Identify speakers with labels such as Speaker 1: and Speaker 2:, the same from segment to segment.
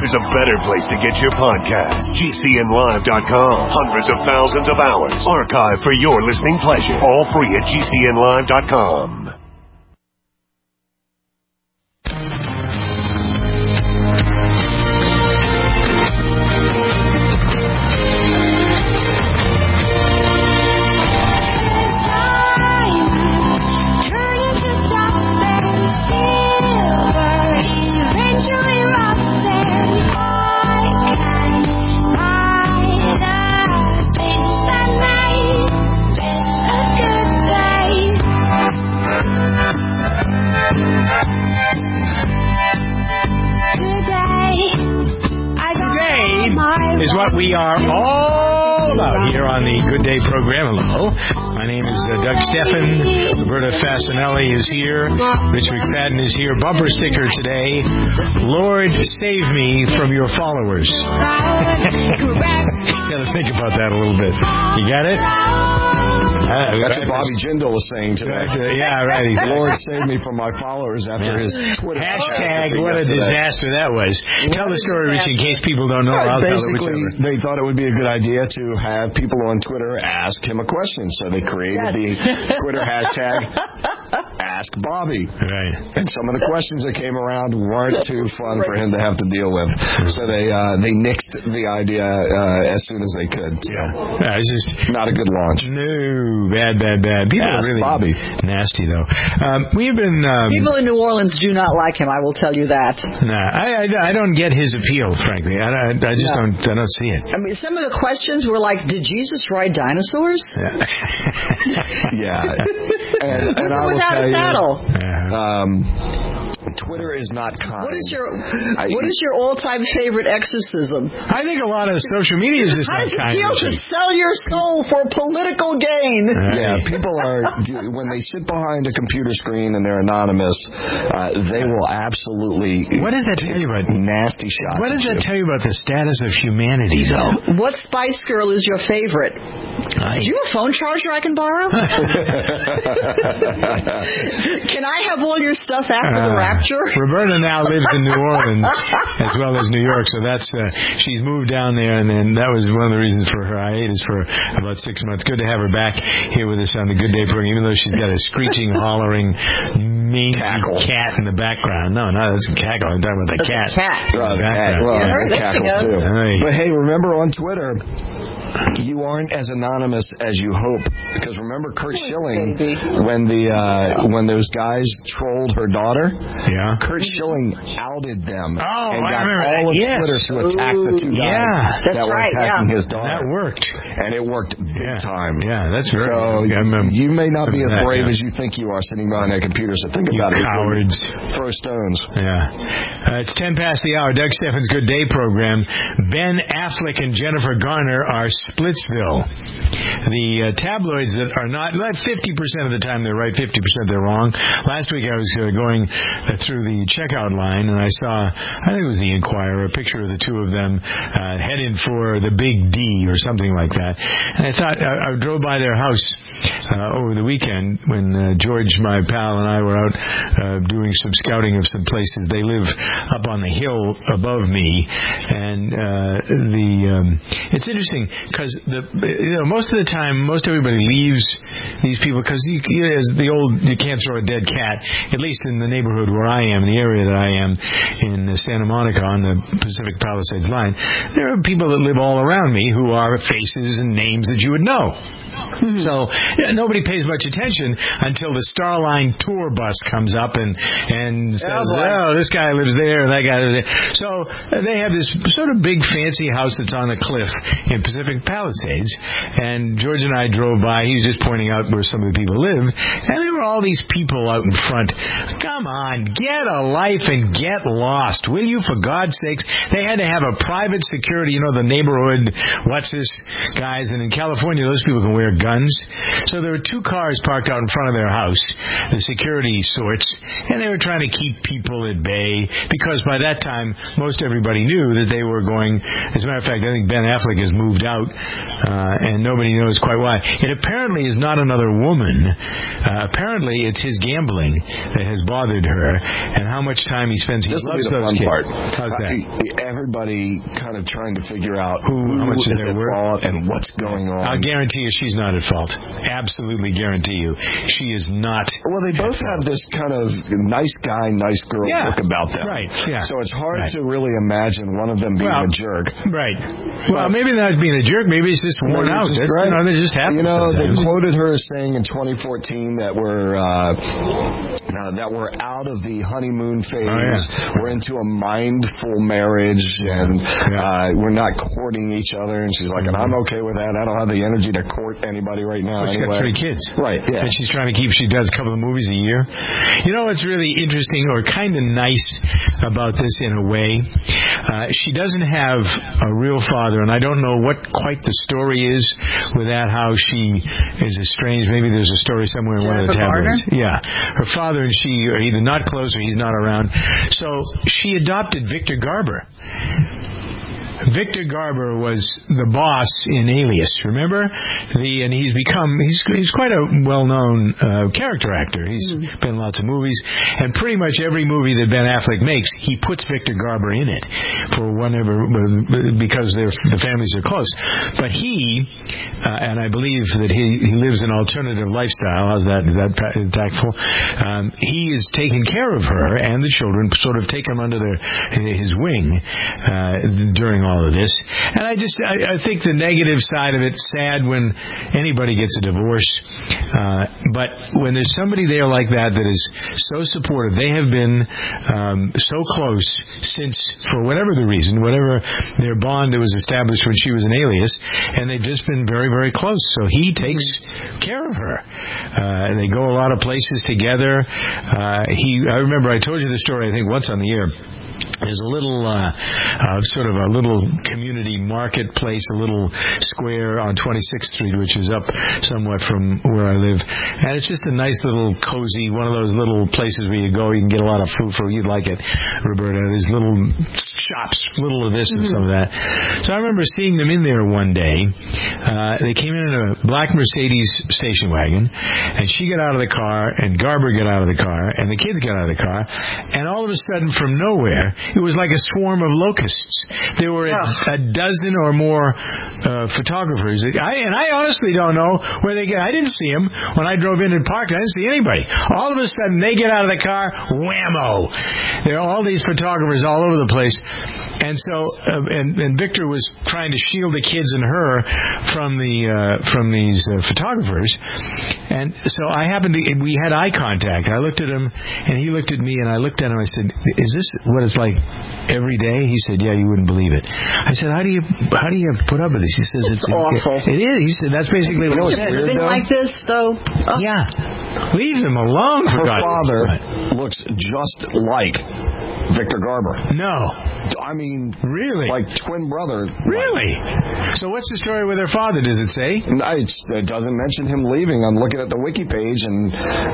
Speaker 1: there's a better place to get your podcast. GCNlive.com. Hundreds of thousands of hours archived for your listening pleasure. All free at GCNlive.com.
Speaker 2: Is what we are all about here on the Good Day program. Hello. My name is Doug Steffen. Roberta Fasanelli is here. Rich McFadden is here. Bumper sticker today. Lord, save me from your followers. Got to think about that a little bit. You got it?
Speaker 3: That's what Bobby Jindal was saying today.
Speaker 2: Yeah, right. Exactly.
Speaker 3: Lord, save me from my followers after his Twitter.
Speaker 2: Hashtag, what a disaster that was. Tell the story, Rich, in case people don't know.
Speaker 3: Basically, they thought it would be a good idea to have people on Twitter ask him a question. So they created the Twitter hashtag Ask Bobby.
Speaker 2: Right.
Speaker 3: And some of the questions that came around weren't too fun for him to have to deal with. So they nixed the idea as soon as they could. So
Speaker 2: it's just
Speaker 3: not a good launch.
Speaker 2: No, bad. People are really
Speaker 3: Bobby.
Speaker 2: Nasty, though. We've been...
Speaker 4: people in New Orleans do not like him, I will tell you that.
Speaker 2: Nah, I don't get his appeal, frankly. I just don't see it.
Speaker 4: I mean, some of the questions were like, did Jesus ride dinosaurs?
Speaker 3: Yeah. And I will
Speaker 4: without
Speaker 3: tell
Speaker 4: a saddle.
Speaker 3: Twitter is not kind.
Speaker 4: What is your all-time favorite exorcism?
Speaker 2: I think a lot of social media is just
Speaker 4: How
Speaker 2: not
Speaker 4: does it
Speaker 2: kind.
Speaker 4: feel to sell your soul for political gain?
Speaker 3: Yeah, people are, when they sit behind a computer screen and they're anonymous, they will absolutely...
Speaker 2: What does that tell you about...
Speaker 3: Nasty shots.
Speaker 2: What does that tell you about the status of humanity, though?
Speaker 4: What Spice Girl is your favorite? Do you have a phone charger I can borrow? Can I have all your stuff after the rapture?
Speaker 2: Roberta now lives in New Orleans as well as New York, so that's she's moved down there, and then that was one of the reasons for her hiatus for about 6 months. Good to have her back here with us on the Good Day program, even though she's got a screeching, hollering, mangy cat in the background. No, that's a cackle. I'm talking about the cat.
Speaker 4: Cat.
Speaker 3: Well, it cackles too.
Speaker 2: Right.
Speaker 3: But hey, remember on Twitter, you aren't as anonymous as you hope, because remember Kurt Schilling when those guys trolled her daughter?
Speaker 2: Yeah.
Speaker 3: Kurt Schilling outed them and
Speaker 2: I
Speaker 3: got
Speaker 2: remember
Speaker 3: all of
Speaker 2: that.
Speaker 3: Twitter to attack the two guys that were attacking his daughter.
Speaker 2: That worked.
Speaker 3: And it worked big time.
Speaker 2: Yeah, that's very
Speaker 3: So
Speaker 2: good.
Speaker 3: you may not be as brave as you think you are sitting behind that computer, so think about it.
Speaker 2: Cowards.
Speaker 3: Throw stones.
Speaker 2: Yeah. It's 10 past the hour. Doug Steffen's Good Day program. Ben Affleck and Jennifer Garner are Splitsville. The tabloids that are not 50% of the time they're right, 50% they're wrong. Last week I was going through the checkout line and I saw, I think it was the Inquirer, a picture of the two of them heading for the Big D or something like that. And I thought, I drove by their house over the weekend when George, my pal, and I were out doing some scouting of some places. They live up on the hill above me, and it's interesting because most of the time, most everybody leaves these people because you can't throw a dead cat. At least in the neighborhood where I am, the area that I am in Santa Monica on the Pacific Palisades line, there are people that live all around me who are faces and names that you would know. So nobody pays much attention until the Starline tour bus comes up and says, this guy lives there, that guy lives there. So they have this sort of big fancy house that's on a cliff in Pacific Palisades, and George and I drove by. He was just pointing out where some of the people live, and there were all these people out in front. Come on, get a life and get lost, will you, for God's sakes? They had to have a private security, the neighborhood, what's this guys, and in California, those people can wear guns. So there were two cars parked out in front of their house, the security sorts, and they were trying to keep people at bay because by that time, most everybody knew that they were going. As a matter of fact, I think Ben Affleck has moved out, and nobody knows quite why. It apparently is not another woman. Apparently, it's his gambling that has bothered her, and how much time he spends. He loves
Speaker 3: the
Speaker 2: those
Speaker 3: fun
Speaker 2: kids.
Speaker 3: Part.
Speaker 2: How's that?
Speaker 3: Everybody kind of trying to figure out
Speaker 2: how much is
Speaker 3: at fault and what's going on.
Speaker 2: I'll guarantee you she's not at fault. Absolutely guarantee you. She is not.
Speaker 3: Well, they both have this kind of nice guy, nice girl look about them.
Speaker 2: Right, yeah.
Speaker 3: So it's hard to really imagine one of them being a jerk.
Speaker 2: Right. Well, maybe not being a jerk. Maybe it's just worn out. Just happens.
Speaker 3: They quoted her as saying in 2014 that we're out of the honeymoon phase. Oh, yeah. We're into a mindful marriage, and we're not courting each other. And she's like, and I'm okay with that. I don't have the energy to court anybody right now.
Speaker 2: Well, she's got 3 kids.
Speaker 3: Right, yeah.
Speaker 2: And she's trying to she does a couple of movies a year. You know what's really interesting or kind of nice about this in a way? She doesn't have a real father, and I don't know what quite the story is with that, how she is estranged. Maybe there's a story somewhere in one of the tabloids. Yeah. Her father and she are either not close or he's not around. So she adopted Victor Garber. Victor Garber was the boss in Alias, remember? And he's quite a well-known character actor. He's been in lots of movies, and pretty much every movie that Ben Affleck makes, he puts Victor Garber in it for whatever, because the families are close. But he, and I believe that he lives an alternative lifestyle. How's that? Is that tactful? He is taking care of her and the children, sort of take them under his wing during all of this. And I think the negative side of it, sad when anybody gets a divorce, but when there's somebody there like that is so supportive, they have been so close since, for whatever the reason, whatever their bond that was established when she was an Alias, and they've just been very, very close. So he takes care of her. They go a lot of places together. I remember I told you the story, I think, once on the air. There's a little, sort of a little community marketplace, a little square on 26th Street, which is up somewhat from where I live. And it's just a nice little cozy, one of those little places where you go, you can get a lot of food for, you'd like it, Roberta. There's little shops, little of this and some of that. So I remember seeing them in there one day. They came in a black Mercedes station wagon, and she got out of the car, and Garber got out of the car, and the kids got out of the car, and all of a sudden, from nowhere, it was like a swarm of locusts. There were a dozen or more photographers. I honestly don't know where they get. I didn't see them when I drove in and parked. I didn't see anybody. All of a sudden, they get out of the car, whammo! There are all these photographers all over the place. And so, and Victor was trying to shield the kids and her from these photographers. And so we had eye contact. I looked at him, and he looked at me, and I looked at him. I said, "Is this what it's like every day?" He said, "Yeah, you wouldn't believe it." I said, "How do you put up with this?" He says,
Speaker 4: "It's awful."
Speaker 2: It is. He said, "That's basically what he said."
Speaker 4: Living like this, though. Oh.
Speaker 2: Yeah, leave him alone.
Speaker 3: Her father looks just like Victor Garber.
Speaker 2: No,
Speaker 3: I mean,
Speaker 2: really,
Speaker 3: like twin brother.
Speaker 2: Really? So what's the story with her father? Does it say?
Speaker 3: It doesn't mention him leaving. I'm looking at the wiki page, and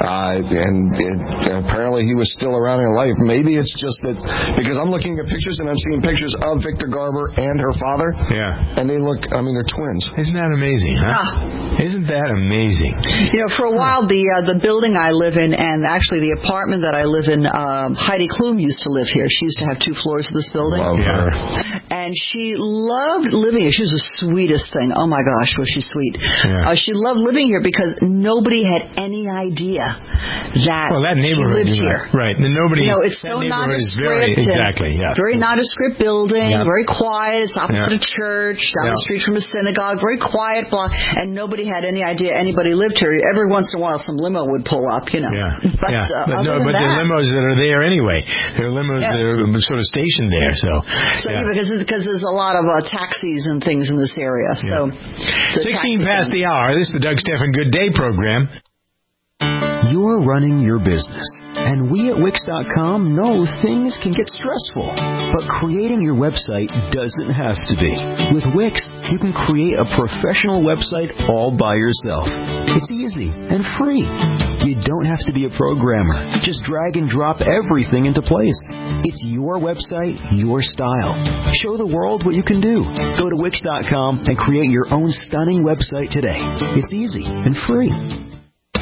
Speaker 3: apparently he was still around in life. Maybe it's just that because I'm looking at pictures and I'm seeing pictures of Victor Garber and her father. Yeah. And they look, they're twins.
Speaker 2: Isn't that amazing, huh? Isn't that amazing?
Speaker 4: For a while, the building I live in, and actually the apartment that I live in, Heidi Klum used to live here. She used to have 2 floors of this building.
Speaker 3: Love her.
Speaker 4: And she loved living here. She was the sweetest thing. Oh my gosh, was she sweet. Yeah. She loved living here because nobody had any idea that
Speaker 2: neighborhood
Speaker 4: she lived here.
Speaker 2: Right. And nobody,
Speaker 4: it's so nondescript. Very
Speaker 2: Cool.
Speaker 4: nondescript building, very quiet. It's opposite a church, down the street from a synagogue, very quiet block, and nobody had any idea anybody lived here. Every once in a while, some limo would pull up,
Speaker 2: Yeah.
Speaker 4: But
Speaker 2: there are limos that are there anyway. There are limos that are sort of stationed there.
Speaker 4: Because there's a lot of taxis and things in this area. So
Speaker 2: 16 past the hour. This is the Doug Stephan Good Day program.
Speaker 5: You're running your business, and we at Wix.com know things can get stressful, but creating your website doesn't have to be. With Wix, you can create a professional website all by yourself. It's easy and free. You don't have to be a programmer. Just drag and drop everything into place. It's your website, your style. Show the world what you can do. Go to Wix.com and create your own stunning website today. It's easy and free.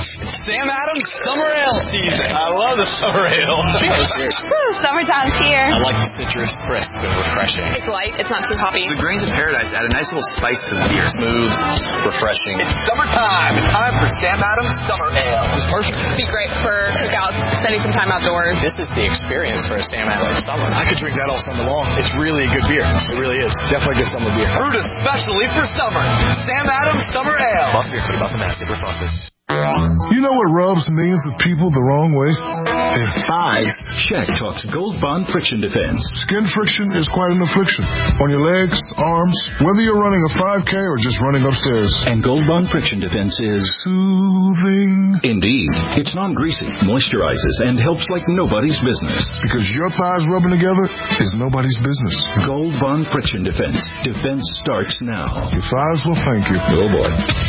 Speaker 6: Sam Adams Summer Ale season. I love the summer ale.
Speaker 7: Woo, summertime's here.
Speaker 6: I like the citrus, crisp, and refreshing.
Speaker 7: It's light. It's not too hoppy.
Speaker 6: The grains of paradise add a nice little spice to the beer. Smooth, refreshing. It's summertime. It's time for Sam Adams Summer Ale. It's perfect.
Speaker 7: It'd be great for cookouts, spending some time outdoors.
Speaker 6: This is the experience for a Sam Adams summer. I could drink that all summer long. It's really a good beer. It really is. Definitely a good summer beer. Brewed especially for summer. Sam Adams Summer Ale. Must be a pretty Boston Mass. Super sponsor.
Speaker 8: You know what rubs millions of people the wrong way?
Speaker 5: Their thighs. Shaq talks Gold Bond Friction Defense.
Speaker 8: Skin friction is quite an affliction. On your legs, arms, whether you're running a 5K or just running upstairs.
Speaker 5: And Gold Bond Friction Defense is
Speaker 8: soothing.
Speaker 5: Indeed. It's non-greasy, moisturizes, and helps like nobody's business.
Speaker 8: Because your thighs rubbing together is nobody's business.
Speaker 5: Gold Bond Friction Defense. Defense starts now.
Speaker 8: Your thighs will thank you.
Speaker 5: Oh, boy.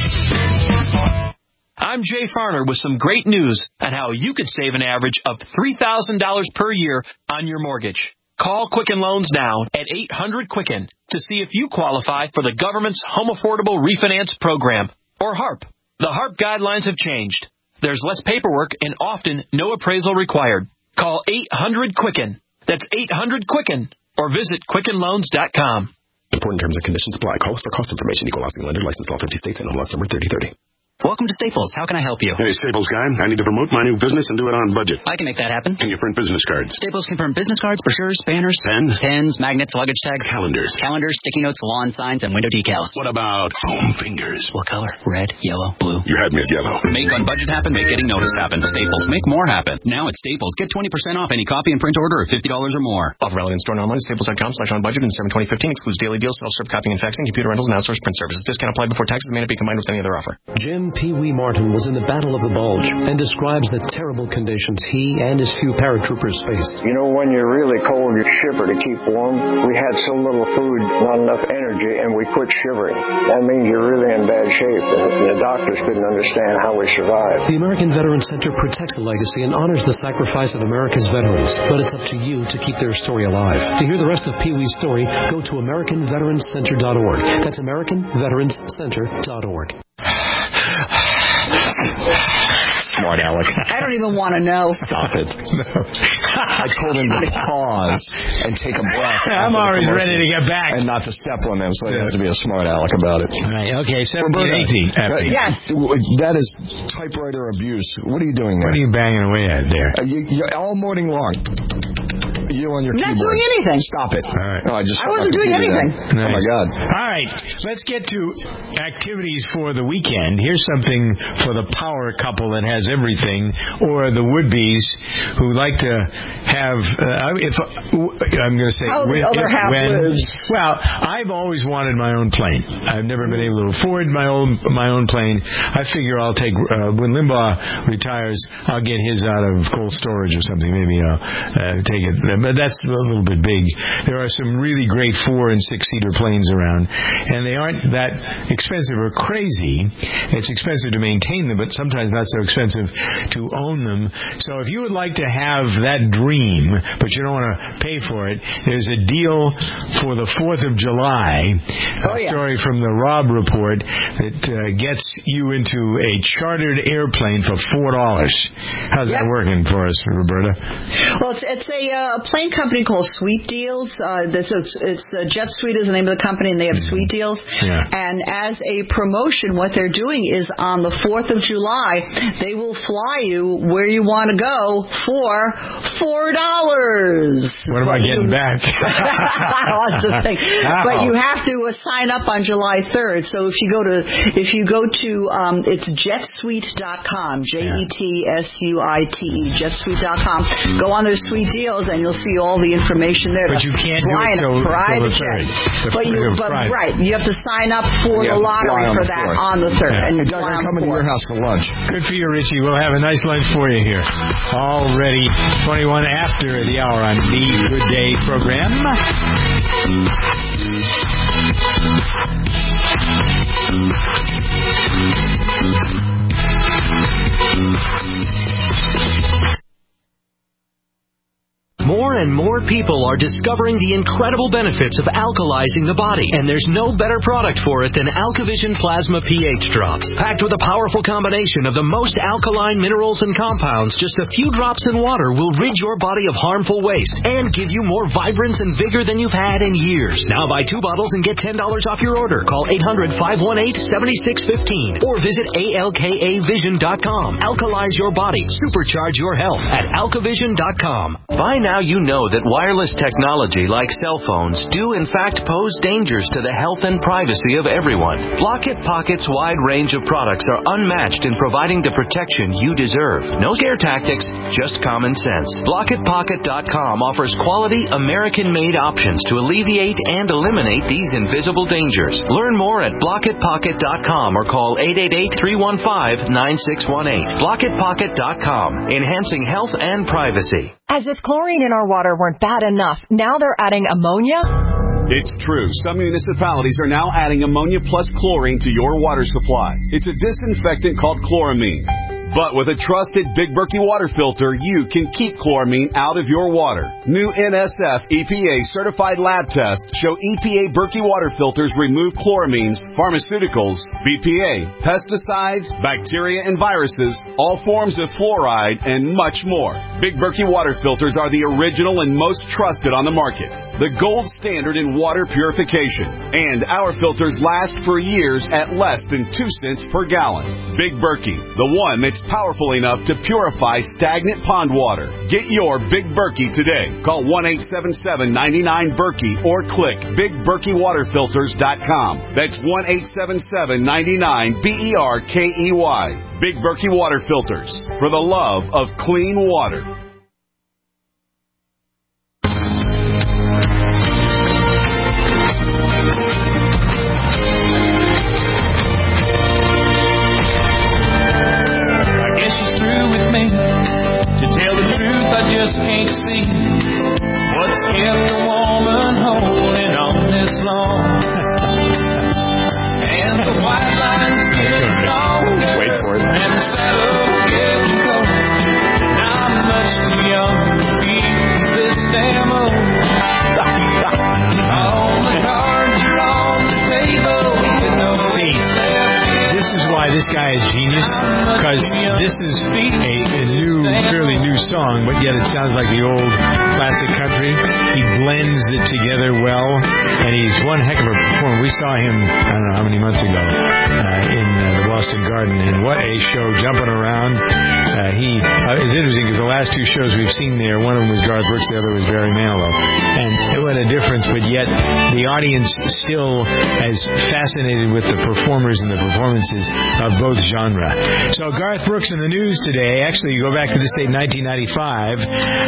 Speaker 9: I'm Jay Farner with some great news on how you could save an average of $3,000 per year on your mortgage. Call Quicken Loans now at 800-QUICKEN to see if you qualify for the government's Home Affordable Refinance Program, or HARP. The HARP guidelines have changed. There's less paperwork and often no appraisal required. Call 800-QUICKEN. That's 800-QUICKEN. Or visit QuickenLoans.com.
Speaker 10: Important terms and conditions apply. Call us for cost information. Equal housing lender. Licensed law 50 states and MLS number 3030.
Speaker 11: Welcome to Staples. How can I help you?
Speaker 10: Hey, Staples guy. I need to promote my new business and do it on budget.
Speaker 11: I can make that happen.
Speaker 10: Can you print business cards?
Speaker 11: Staples can print business cards, brochures, banners, pens, magnets, luggage tags,
Speaker 10: calendars,
Speaker 11: sticky notes, lawn signs, and window decals.
Speaker 10: What about foam fingers?
Speaker 11: What color? Red, yellow, blue.
Speaker 10: You had me at yellow.
Speaker 12: Make on budget happen. Make getting noticed happen. Staples. Make more happen. Now at Staples, get 20% off any copy and print order of $50 or more.
Speaker 13: Offer valid in store and online at staples.com/on-budget and 7/20/15. Excludes daily deals, self-serve copying and faxing, computer rentals, and outsourced print services. Discount applied before taxes. May not be combined with any other offer.
Speaker 14: Jim Pee Wee Martin was in the Battle of the Bulge and describes the terrible conditions he and his few paratroopers faced.
Speaker 15: You know, when you're really cold, you shiver to keep warm. We had so little food, not enough energy, and we quit shivering. That means you're really in bad shape, and the doctors couldn't understand how we survived.
Speaker 14: The American Veterans Center protects the legacy and honors the sacrifice of America's veterans, but it's up to you to keep their story alive. To hear the rest of Pee Wee's story, go to AmericanVeteransCenter.org. That's AmericanVeteransCenter.org.
Speaker 3: Smart Alec.
Speaker 4: I don't even want to know.
Speaker 3: Stop it. No. I told him to pause and take a breath.
Speaker 2: I'm always ready to get back.
Speaker 3: And not to step on them, so he has to be a smart Alec about it.
Speaker 2: All right, okay, 17, 18.
Speaker 3: Yes. That is typewriter abuse. What are you doing there?
Speaker 2: What are you banging away at there?
Speaker 3: You're all morning long. You on your keyboard.
Speaker 4: Not doing anything.
Speaker 3: Stop it.
Speaker 2: All right.
Speaker 3: No, I
Speaker 4: wasn't doing anything.
Speaker 2: Nice.
Speaker 3: Oh, my God.
Speaker 2: All right. Let's get to activities for the weekend. Here's something for the power couple that has everything, or the would-bes who like to have, I'm going to say, well, I've always wanted my own plane. I've never been able to afford my own plane. I figure I'll take, when Limbaugh retires, I'll get his out of cold storage or something. Maybe I'll take it. But that's a little bit big. There are some really great 4- and 6-seater planes around, and they aren't that expensive or crazy. It's expensive to maintain them, but sometimes not so expensive to own them. So if you would like to have that dream, but you don't want to pay for it, there's a deal for the 4th of July, story from the Rob Report that gets you into a chartered airplane for $4. How's that working for us, Roberta?
Speaker 4: Well, it's a plane company called Sweet Deals. Jet Suite is the name of the company, and they have Sweet Deals.
Speaker 2: Yeah.
Speaker 4: And as a promotion, what they're doing is on the 4th of July, they will fly you where you want to go for $4.
Speaker 2: What am I getting back?
Speaker 4: That's the thing. But you have to sign up on July 3rd. So if you go to it's jetsuite.com, JETSUITE, jetsuite.com. Go on those Sweet Deals, and you'll see all the information there.
Speaker 2: But you can't do it till the 3rd.
Speaker 4: You have to sign up for the lottery for that on the 3rd.
Speaker 3: Yeah. And Doug, I'm coming to your house for lunch.
Speaker 2: Good for you, Richie. We'll have a nice lunch for you here. Already 21 after the hour on the Good Day program.
Speaker 16: More and more people are discovering the incredible benefits of alkalizing the body, and there's no better product for it than AlkaVision Plasma pH Drops. Packed with a powerful combination of the most alkaline minerals and compounds, just a few drops in water will rid your body of harmful waste and give you more vibrance and vigor than you've had in years. Now buy 2 bottles and get $10 off your order. Call 800-518-7615 or visit alkavision.com. Alkalize your body. Supercharge your health at alkavision.com.
Speaker 17: By now you know that wireless technology like cell phones do in fact pose dangers to the health and privacy of everyone. Blockit Pocket's wide range of products are unmatched in providing the protection you deserve. No scare tactics, just common sense. BlockitPocket.com offers quality American-made options to alleviate and eliminate these invisible dangers. Learn more at BlockitPocket.com or call 888-315-9618. BlockitPocket.com, enhancing health and privacy.
Speaker 18: As if chlorine in our water weren't bad enough, now they're adding ammonia?
Speaker 19: It's true. Some municipalities are now adding ammonia plus chlorine to your water supply. It's a disinfectant called chloramine. But with a trusted Big Berkey water filter, you can keep chloramine out of your water. New NSF EPA certified lab tests show EPA Berkey water filters remove chloramines, pharmaceuticals, BPA, pesticides, bacteria and viruses, all forms of fluoride, and much more. Big Berkey water filters are the original and most trusted on the market. The gold standard in water purification. And our filters last for years at less than 2 cents per gallon. Big Berkey, the one that's powerful enough to purify stagnant pond water. Get your Big Berkey today. Call 1-877-99-BERKEY or click BigBerkeyWaterFilters.com. That's 1-877-99-BERKEY. Big Berkey Water Filters, for the love of clean water.
Speaker 20: To tell the truth, I just can't see what's kept a woman holding on this long. And the white lines get stronger.
Speaker 3: Wait for it.
Speaker 20: And the saddle's getting cold. Now I'm much too young to be this damn old. All the cards are on the table.
Speaker 2: This is why this guy is genius, because this is a new, fairly new song, but yet it sounds like the old classic country. He blends it together well, and he's one heck of a performer. We saw him, I don't know how many months ago, in the Boston Garden, and what a show, jumping around. It's interesting because the last 2 shows we've seen there, one of them was Garth Brooks, the other was Barry Manilow, and what a difference, but yet the audience still as fascinated with the performers and the performances of both genre. So Garth Brooks in the news today. Actually, you go back to this date, 1995.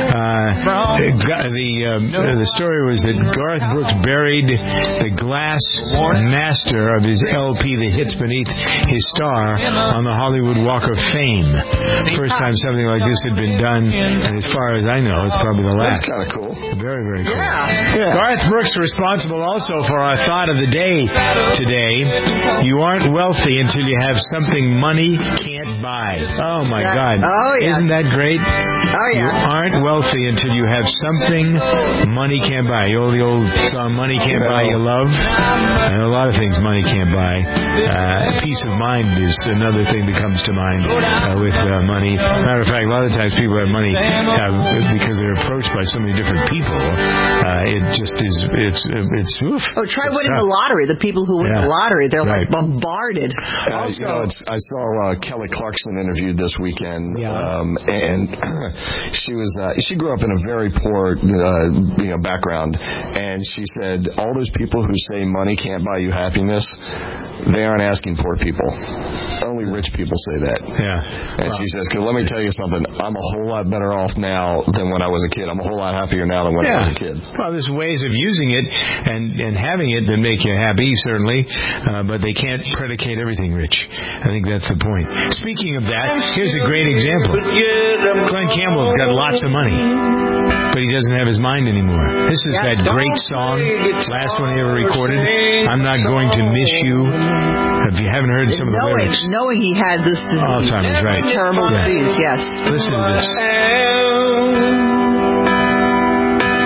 Speaker 2: The story was that Garth Brooks buried the glass master of his LP, The Hits Beneath His Star, on the Hollywood Walk of Fame. First time something like this had been done, and as far as I know, it's probably the last.
Speaker 3: That's kind of cool.
Speaker 2: Very, very cool.
Speaker 4: Yeah.
Speaker 2: Garth Brooks responsible also for our thought of the day today. You aren't wealthy until you have something money can't buy. Oh, my God.
Speaker 4: Oh, yeah.
Speaker 2: Isn't that great?
Speaker 4: Oh, yeah.
Speaker 2: You aren't wealthy until you have something money can't buy. The old song, Money Can't Buy You Love. And a lot of things money can't buy. Peace of mind is another thing that comes to mind with money. Matter of fact, a lot of times people have money because they're approached by so many different people. It just is, it's oof.
Speaker 4: Oh, try winning the lottery. The people who win the lottery, they're like bombarded.
Speaker 3: Also, I saw Kelly Clarkson interviewed this weekend, and she grew up in a very poor background, and she said all those people who say money can't buy you happiness, they aren't asking poor people. Only rich people say that.
Speaker 2: Yeah.
Speaker 3: And she says, because let me tell you something, I'm a whole lot better off now than when I was a kid. I'm a whole lot happier now than when I was a kid.
Speaker 2: Well, there's ways of using it and having it that make you happy, certainly, but they can't predicate everything, Rich. I think that's the point. Speaking of that, here's a great example. Glenn Campbell's got lots of money, but he doesn't have his mind anymore. This is that great song, last one he ever recorded, I'm Not Going to Miss You. If you haven't heard some of the lyrics.
Speaker 4: Knowing he had this
Speaker 2: Alzheimer's, right.
Speaker 4: terrible disease, yes.
Speaker 2: Listen to this.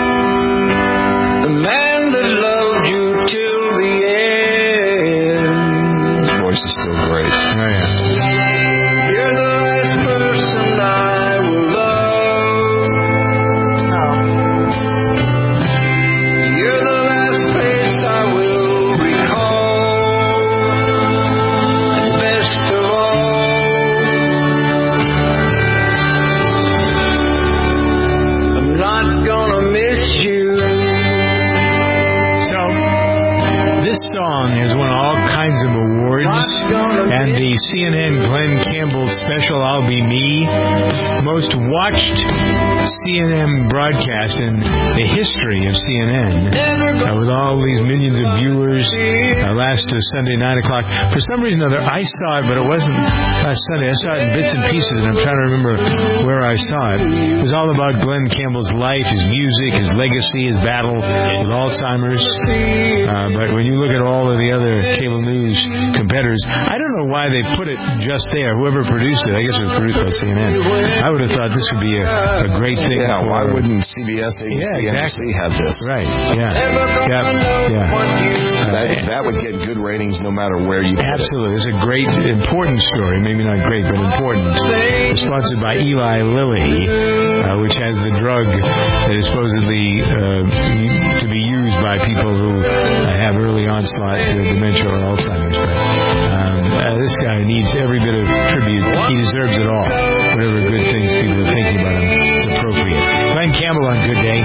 Speaker 2: song has won all kinds of awards, and the CNN Glenn Campbell special, I'll Be Me, most watched CNN broadcast in the history of CNN, with all these millions of viewers, last Sunday, 9 o'clock. For some reason or other, I saw it, but it wasn't last Sunday. I saw it in bits and pieces, and I'm trying to remember where I saw it. It was all about Glenn Campbell's life, his music, his legacy, his battle with Alzheimer's. But when you look at all of the other cable news competitors, I don't know why they put it just there. Whoever produced it, I guess it was produced by CNN. I would have thought this would be a great thing.
Speaker 3: Yeah, why wouldn't CBS, ABC, NBC have this?
Speaker 2: Right, yeah.
Speaker 3: That would get good ratings no matter where you put it.
Speaker 2: Absolutely. It's a great, important story. Maybe not great, but important. It's sponsored by Eli Lilly, which has the drug that is supposedly to be used by people who have early onslaught dementia or Alzheimer's. But this guy needs every bit of tribute. He deserves it all. Whatever good things people are thinking about him, it's appropriate. Glenn Campbell on Good Day.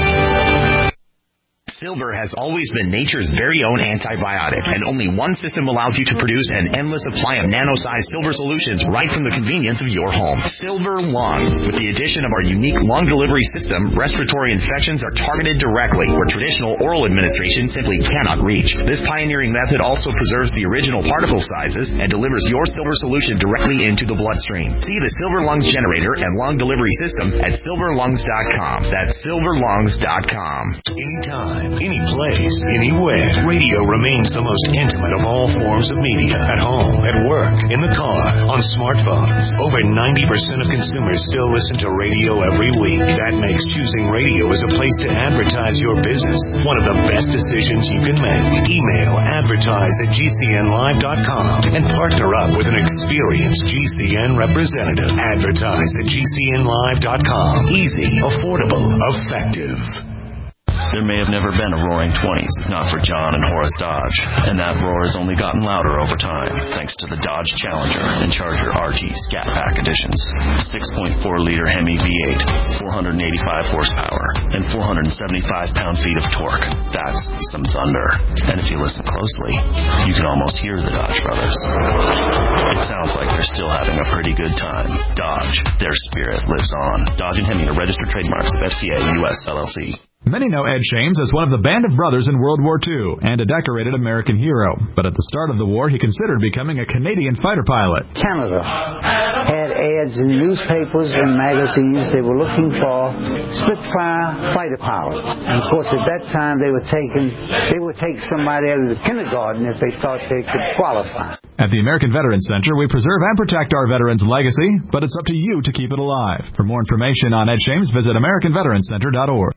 Speaker 21: Silver has always been nature's very own antibiotic, and only one system allows you to produce an endless supply of nano-sized silver solutions right from the convenience of your home. Silver Lungs. With the addition of our unique lung delivery system, respiratory infections are targeted directly, where traditional oral administration simply cannot reach. This pioneering method also preserves the original particle sizes and delivers your silver solution directly into the bloodstream. See the Silver Lungs generator and lung delivery system at silverlungs.com. That's silverlungs.com.
Speaker 1: Anytime, any place, anywhere, radio remains the most intimate of all forms of media. At home, at work, in the car, on smartphones. Over 90% of consumers still listen to radio every week. That makes choosing radio as a place to advertise your business one of the best decisions you can make. Email advertise@gcnlive.com and partner up with an experienced GCN representative. Advertise@gcnlive.com. Easy, affordable, effective.
Speaker 22: There may have never been a Roaring 20s, not for John and Horace Dodge. And that roar has only gotten louder over time, thanks to the Dodge Challenger and Charger RT Scat Pack editions. 6.4-liter Hemi V8, 485 horsepower, and 475 pound-feet of torque. That's some thunder. And if you listen closely, you can almost hear the Dodge brothers. It sounds like they're still having a pretty good time. Dodge, their spirit lives on. Dodge and Hemi are registered trademarks of FCA US LLC.
Speaker 23: Many know Ed Shames as one of the Band of Brothers in World War II and a decorated American hero. But at the start of the war, he considered becoming a Canadian fighter pilot.
Speaker 24: Canada had ads in newspapers and magazines. They were looking for Spitfire fighter pilots. And of course, at that time, they would take somebody out of the kindergarten if they thought they could qualify.
Speaker 23: At the American Veterans Center, we preserve and protect our veterans' legacy, but it's up to you to keep it alive. For more information on Ed Shames, visit AmericanVeteransCenter.org.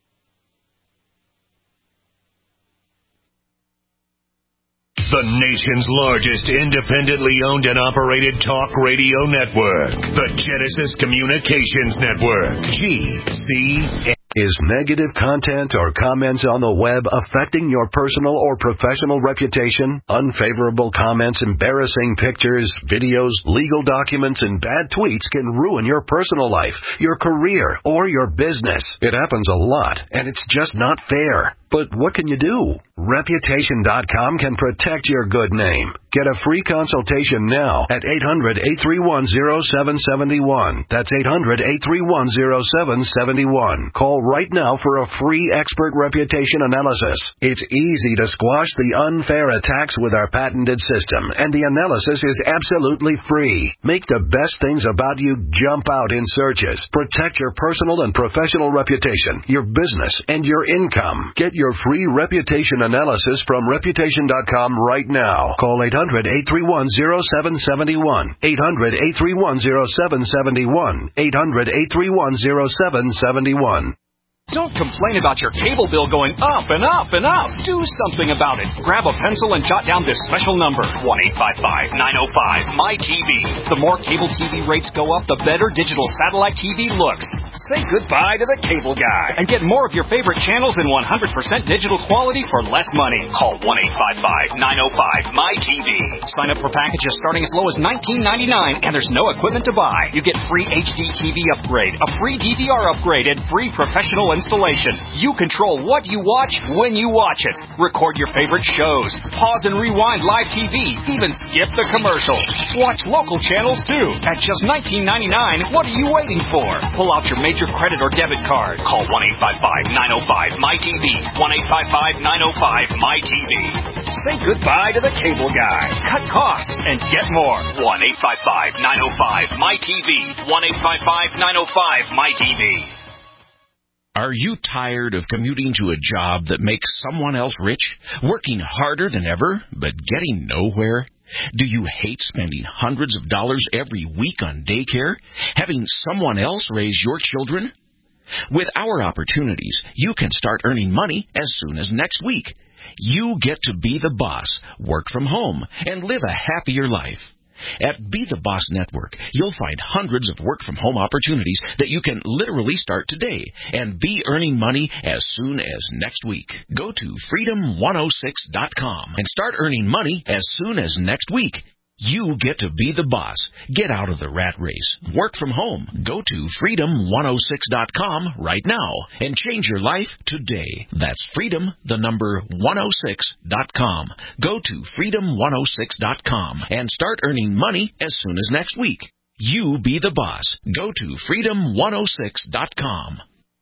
Speaker 1: The nation's largest independently owned and operated talk radio network. The Genesis Communications Network. GCN.
Speaker 25: Is negative content or comments on the web affecting your personal or professional reputation? Unfavorable comments, embarrassing pictures, videos, legal documents, and bad tweets can ruin your personal life, your career, or your business. It happens a lot, and it's just not fair. But what can you do? Reputation.com can protect your good name. Get a free consultation now at 800-831-0771. That's 800-831-0771. Call right now for a free expert reputation analysis. It's easy to squash the unfair attacks with our patented system, and the analysis is absolutely free. Make the best things about you jump out in searches. Protect your personal and professional reputation, your business, and your income. Get your free reputation analysis from Reputation.com right now. Call 800-831-0771. 800-831-0771. 800-831-0771.
Speaker 6: Don't complain about your cable bill going up and up and up. Do something about it. Grab a pencil and jot down this special number, 1-855-905-MY-TV. The more cable TV rates go up, the better digital satellite TV looks.
Speaker 5: Say goodbye to the cable guy and get more of your favorite channels in 100% digital quality for less money. Call 1-855-905-MyTV. Sign up for packages starting as low as $19.99, and there's no equipment to buy. You get free HD TV upgrade, a free DVR upgrade, and free professional installation. You control what you watch when you watch it. Record your favorite shows. Pause and rewind live TV. Even skip the commercials. Watch local channels too. At just $19.99, what are you waiting for? Pull out your major credit or debit card. Call 1-855-905-MyTV. 1-855-905-MyTV. Say goodbye to the cable guy. Cut costs and get more. 1-855-905-MyTV. 1-855-905-MyTV.
Speaker 7: Are you tired of commuting to a job that makes someone else rich? Working harder than ever, but getting nowhere? Do you hate spending hundreds of dollars every week on daycare? Having someone else raise your children? With our opportunities, you can start earning money as soon as next week. You get to be the boss, work from home, and live a happier life. At Be the Boss Network, you'll find hundreds of work-from-home opportunities that you can literally start today and be earning money as soon as next week. Go to freedom106.com and start earning money as soon as next week. You get to be the boss. Get out of the rat race. Work from home. Go to freedom106.com right now and change your life today. That's freedom106.com. Go to freedom106.com and start earning money as soon as next week. You be the boss. Go to freedom106.com.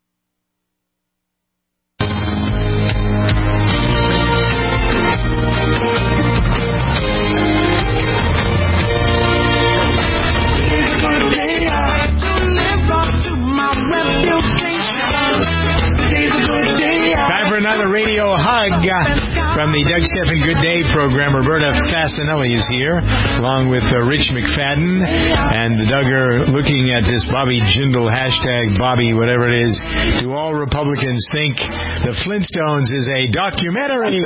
Speaker 2: Time for another radio hug from the Doug Stephan Good Day program. Roberta Fasinelli is here, along with Rich McFadden. And Doug are looking at this Bobby Jindal, hashtag Bobby, whatever it is. Do all Republicans think the Flintstones is a documentary?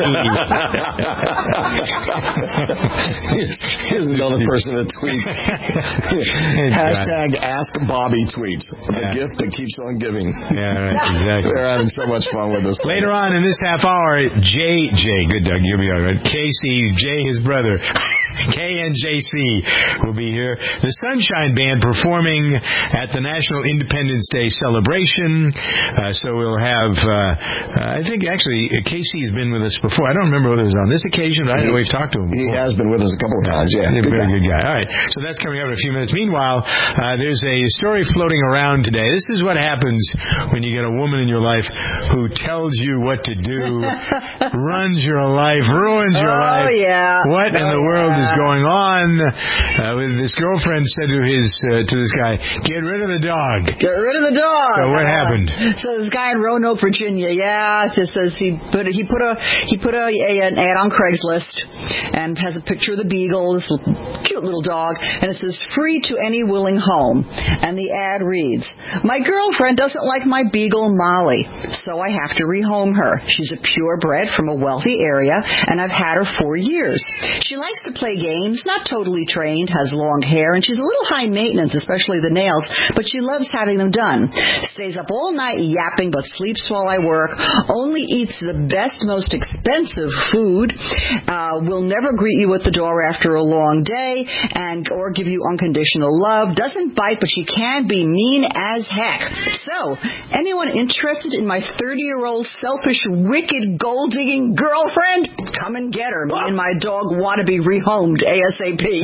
Speaker 3: Here's another person that tweets. Hashtag Ask Bobby tweets. The gift that keeps on giving.
Speaker 2: Yeah, right, exactly.
Speaker 3: They're having so much fun with us.
Speaker 2: Later on in this half hour, Jay, good Doug, you'll be all right. Casey, Jay, his brother, K and JC will be here. The Sunshine Band performing at the National Independence Day celebration. So we'll have, I think actually, Casey has been with us before. I don't remember whether it was on this occasion, but I know we've talked to him before.
Speaker 3: He has been with us a couple of times, yeah.
Speaker 2: Very good guy. All right, so that's coming up in a few minutes. Meanwhile, there's a story floating around today. This is what happens when you get a woman in your life who tells you what to do, runs your life, ruins your life.
Speaker 4: Oh, yeah.
Speaker 2: What in the world is going on? This girlfriend said to this guy, "Get rid of the dog."
Speaker 4: Get rid of the dog.
Speaker 2: So what happened?
Speaker 4: So this guy in Roanoke, Virginia, just says he put an ad on Craigslist and has a picture of the beagle, this cute little dog, and it says free to any willing home. And the ad reads, "My girlfriend doesn't like my beagle Molly, so I have to rehome her. She's a purebred from a wealthy area, and I've had her 4 years. She likes to play games, not totally trained, has long hair, and she's a little high maintenance, especially the nails, but she loves having them done. Stays up all night yapping, but sleeps while I work, only eats the best, most expensive food, will never greet you at the door after a long day, or give you unconditional love, doesn't bite, but she can be mean as heck. So, anyone interested in my 30-year-old selfish, wicked, gold-digging girlfriend? Come and get her. Me and my dog want to be rehomed ASAP."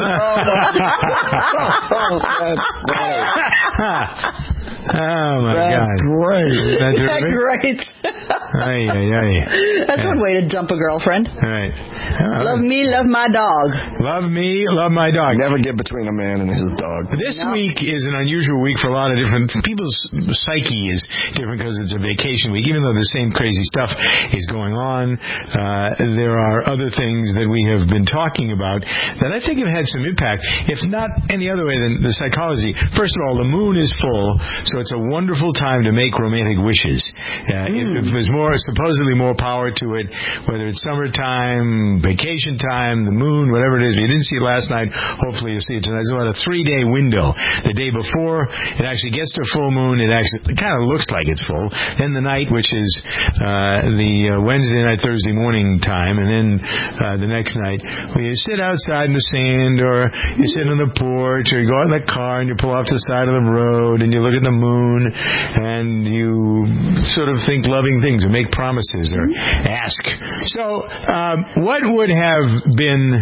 Speaker 2: Oh, my God.
Speaker 3: That's great.
Speaker 2: That's
Speaker 4: great. That's one way to dump a girlfriend.
Speaker 2: Right.
Speaker 4: Love me, love my dog.
Speaker 2: Love me, love my dog.
Speaker 3: Never get between a man and his dog.
Speaker 2: This week is an unusual week for a lot of different people's psyche is different because it's a vacation week. Even though the same crazy stuff is going on, there are other things that we have been talking about that I think have had some impact, if not any other way than the psychology. First of all, the moon is full, so So it's a wonderful time to make romantic wishes. If there's supposedly more power to it, whether it's summertime, vacation time, the moon, whatever it is. If you didn't see it last night, hopefully you'll see it tonight. It's about a 3-day window. The day before, it actually gets to full moon. It kind of looks like it's full. Then the night, which is the Wednesday night, Thursday morning time, and then the next night, when you sit outside in the sand, or you sit on the porch, or you go out in the car and you pull off to the side of the road and you look at the moon and you sort of think loving things or make promises or ask. So what would have been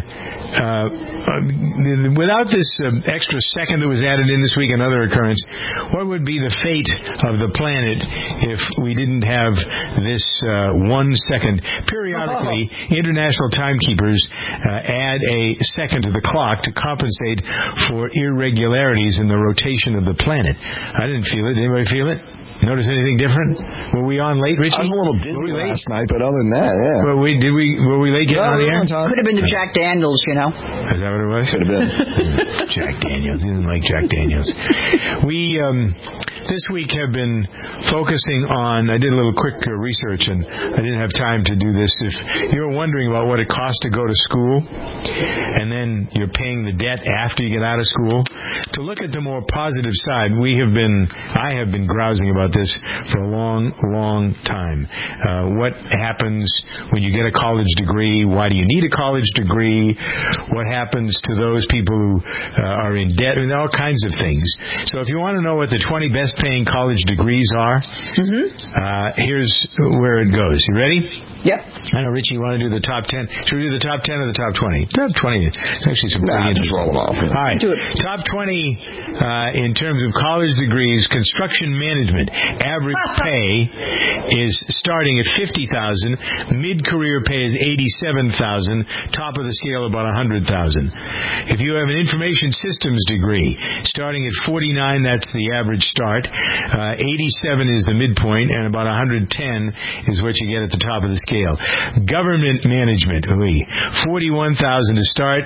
Speaker 2: without this extra second that was added in this week, another occurrence, what would be the fate of the planet if we didn't have this 1 second? Periodically, international timekeepers add a second to the clock to compensate for irregularities in the rotation of the planet. I didn't feel it. Did anybody feel it? Notice anything different? Were we on late, Richie?
Speaker 3: I was a little dizzy last night, but other than that, yeah.
Speaker 2: Were we late getting on the air?
Speaker 4: Could have been the Jack Daniels, you know.
Speaker 2: Is that what it was?
Speaker 3: Could have been.
Speaker 2: Jack Daniels. You didn't like Jack Daniels. We, this week, have been focusing on, I did a little quick research, and I didn't have time to do this. If you're wondering about what it costs to go to school, and then you're paying the debt after you get out of school, to look at the more positive side, I have been grousing about this for a long, long time. What happens when you get a college degree? Why do you need a college degree? What happens to those people who are in debt? And all kinds of things. So if you want to know what the 20 best paying college degrees are, here's where it goes. You ready?
Speaker 4: Yep.
Speaker 2: I know, Richie, you want to do the top 10? Should we do the top 10 or the top 20? Top 20. It's actually some pretty interesting.
Speaker 3: Just roll them off.
Speaker 2: All right.
Speaker 4: Do it.
Speaker 2: Top 20 in terms of college degrees, construction management. Average pay is starting at $50,000. Mid-career pay is $87,000. Top of the scale about $100,000. If you have an information systems degree, starting at $49, that's the average start. $87 is the midpoint, and about $110 is what you get at the top of the scale. Government management, $41,000 to start,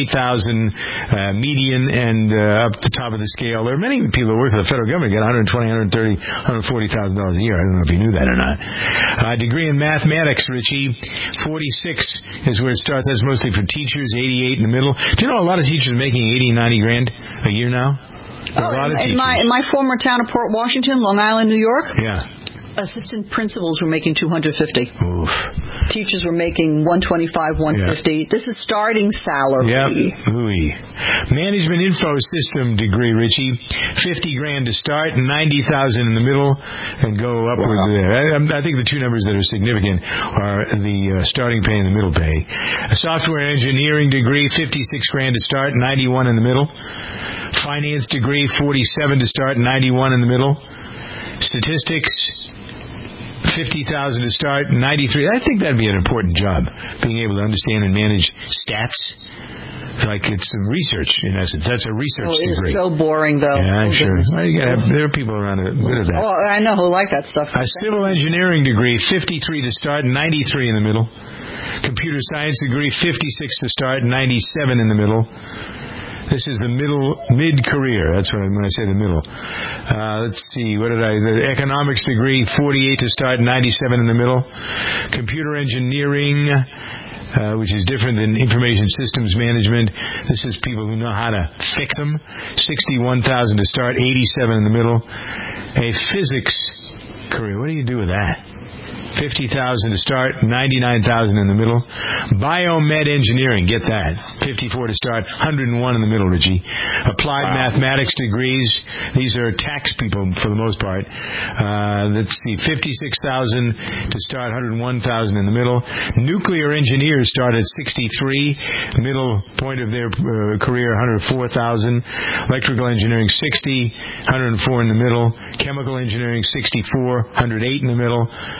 Speaker 2: $88,000 median, and up the top of the scale. There are many people who work for the federal government get $120,000, $130,000, $140,000 a year. I don't know if you knew that or not. Degree in mathematics, Richie, 46 is where it starts. That's mostly for teachers. 88 in the middle. Do you know a lot of teachers are making 80, 90 grand a year now?
Speaker 4: In my former town of Port Washington, Long Island, New York.
Speaker 2: Yeah.
Speaker 4: Assistant principals were making $250.
Speaker 2: Oof.
Speaker 4: Teachers were making $125, $150.
Speaker 2: Yeah.
Speaker 4: This is starting salary.
Speaker 2: Yep. Ooh. Management info system degree, Richie, $50,000 to start, $90,000 in the middle, and go upwards there. I think the two numbers that are significant are the starting pay and the middle pay. A software engineering degree, $56,000 to start, $91,000 in the middle. Finance degree, $47,000 to start, $91,000 in the middle. Statistics, $50,000 to start, $93,000. I think that'd be an important job, being able to understand and manage stats. Like it's research, in essence. That's a research degree.
Speaker 4: It's so boring, though.
Speaker 2: Yeah, I'm sure. There are people around that good at that.
Speaker 4: Oh, I know who like that stuff.
Speaker 2: A civil engineering degree, $53,000 to start, $93,000 in the middle. Computer science degree, $56,000 to start, $97,000 in the middle. This is the mid-career. That's what when I say the middle. Let's see. The economics degree, $48,000 to start, $97,000 in the middle. Computer engineering, which is different than information systems management. This is people who know how to fix them. $61,000 to start, $87,000 in the middle. A physics career. What do you do with that? $50,000 to start, $99,000 in the middle. Biomed engineering, get that. $54,000 to start, $101,000 in the middle, Richie. Applied mathematics degrees, these are tax people for the most part. Let's see, $56,000 to start, $101,000 in the middle. Nuclear engineers start at $63,000. Middle point of their career, $104,000. Electrical engineering, $60,000, $104,000 in the middle. Chemical engineering, $64,000, $108,000 in the middle. Aerospace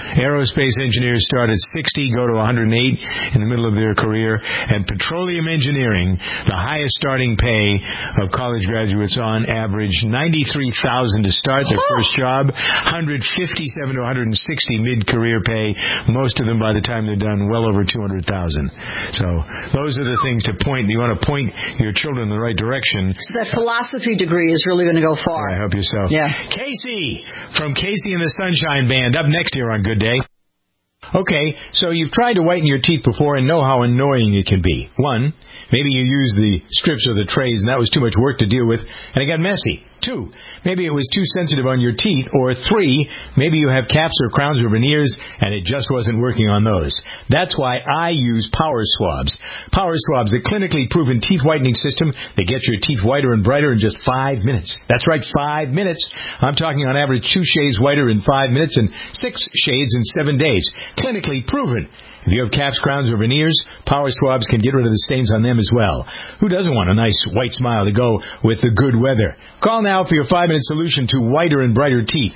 Speaker 2: Aerospace engineers start at 60, go to 108 in the middle of their career. And petroleum engineering, the highest starting pay of college graduates on average, $93,000 to start their first job, $157 to $160 mid-career pay. Most of them, by the time they're done, well over $200,000. So those are the things to point. You want to point your children in the right direction.
Speaker 4: So that philosophy degree is really going to go far.
Speaker 2: Yeah, help yourself.
Speaker 4: Yeah.
Speaker 2: Casey from Casey and the Sunshine Band up next here on Good Day. Okay, so you've tried to whiten your teeth before and know how annoying it can be. 1, maybe you used the strips or the trays and that was too much work to deal with and it got messy. 2, maybe it was too sensitive on your teeth. Or 3, maybe you have caps or crowns or veneers and it just wasn't working on those. That's why I use Power Swabs. Power Swabs, a clinically proven teeth whitening system that gets your teeth whiter and brighter in just 5 minutes. That's right, 5 minutes. I'm talking on average 2 shades whiter in 5 minutes and 6 shades in 7 days. Clinically proven. If you have caps, crowns, or veneers, Power Swabs can get rid of the stains on them as well. Who doesn't want a nice white smile to go with the good weather? Call now for your 5-minute solution to whiter and brighter teeth.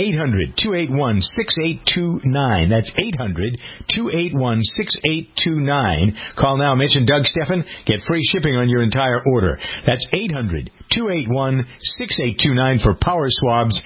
Speaker 2: 800-281-6829. That's 800-281-6829. Call now. Mention Doug Steffen. Get free shipping on your entire order. That's 800-281-6829 for Power Swabs.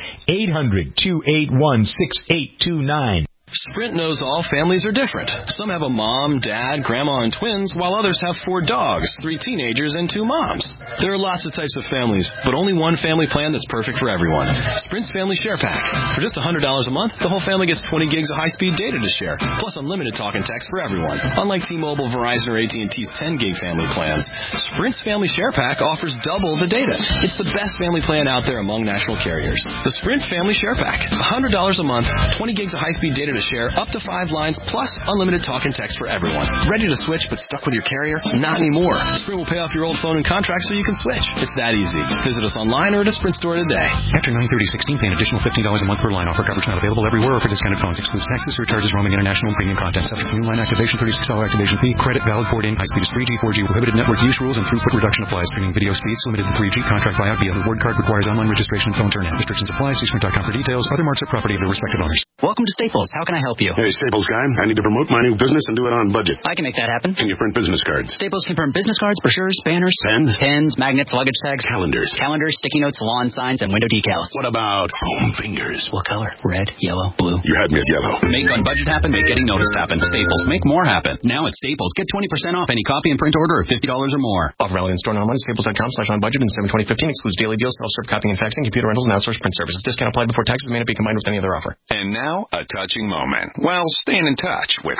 Speaker 2: 800-281-6829.
Speaker 13: Sprint knows all families are different. Some have a mom, dad, grandma, and twins, while others have 4 dogs, 3 teenagers, and 2 moms. There are lots of types of families, but only one family plan that's perfect for everyone. Sprint's Family Share Pack. For just $100 a month, the whole family gets 20 gigs of high-speed data to share, plus unlimited talk and text for everyone. Unlike T-Mobile, Verizon, or AT&T's 10-gig family plans, Sprint's Family Share Pack offers double the data. It's the best family plan out there among national carriers. The Sprint Family Share Pack. $100 a month, 20 gigs of high-speed data to share, up to 5 lines, plus unlimited talk and text for everyone. Ready to switch but stuck with your carrier? Not anymore. Sprint will pay off your old phone and contract so you can switch. It's that easy. Visit us online or at a Sprint store today.
Speaker 8: After 9/30/16, pay an additional $15 a month per line. Offer coverage not available everywhere or for discounted phones. Excludes taxes, surcharges, roaming, international, and premium content. Subject to new line activation, $36 activation fee. Credit valid port in. High speed is 3G, 4G. Prohibited network use rules and throughput reduction applies. Streaming video speeds limited to 3G. Contract buyout via the word card requires online registration and phone turn-in. Restrictions apply. See Sprint.com for details. Other marks are property of the respective owners.
Speaker 9: Welcome to Staples. How can I help you?
Speaker 10: Hey, Staples guy. I need to promote my new business and do it on budget.
Speaker 9: I can make that happen.
Speaker 10: Can you print business cards?
Speaker 9: Staples can print business cards, brochures, banners, pens, magnets, luggage tags,
Speaker 10: calendars,
Speaker 9: sticky notes, lawn signs, and window decals.
Speaker 10: What about foam fingers?
Speaker 9: What color? Red, yellow, blue?
Speaker 10: You had me at yellow.
Speaker 5: Make on budget happen, make getting noticed happen. Staples, make more happen. Now at Staples, get 20% off any copy and print order of $50 or more.
Speaker 13: Offer valid in store and online at staples.com/on-budget in 7/2015. Excludes daily deals, self-serve copying and faxing, computer rentals, and outsourced print services. Discount applied before taxes. May not be combined with any other offer.
Speaker 1: And now, a touching moment. Well, staying in touch with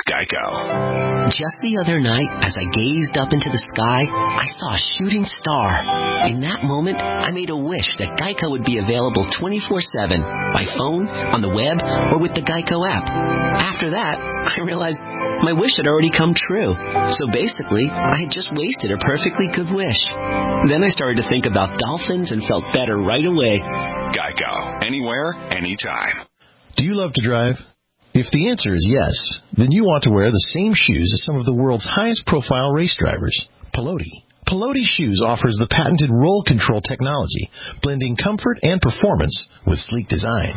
Speaker 1: Geico.
Speaker 11: Just the other night, as I gazed up into the sky, I saw a shooting star. In that moment, I made a wish that Geico would be available 24/7 by phone, on the web, or with the Geico app. After that, I realized my wish had already come true. So basically, I had just wasted a perfectly good wish. Then I started to think about dolphins and felt better right away.
Speaker 1: Geico. Anywhere, anytime.
Speaker 12: Do you love to drive? If the answer is yes, then you want to wear the same shoes as some of the world's highest profile race drivers, Pelote. Pelote Shoes offers the patented roll control technology, blending comfort and performance with sleek design.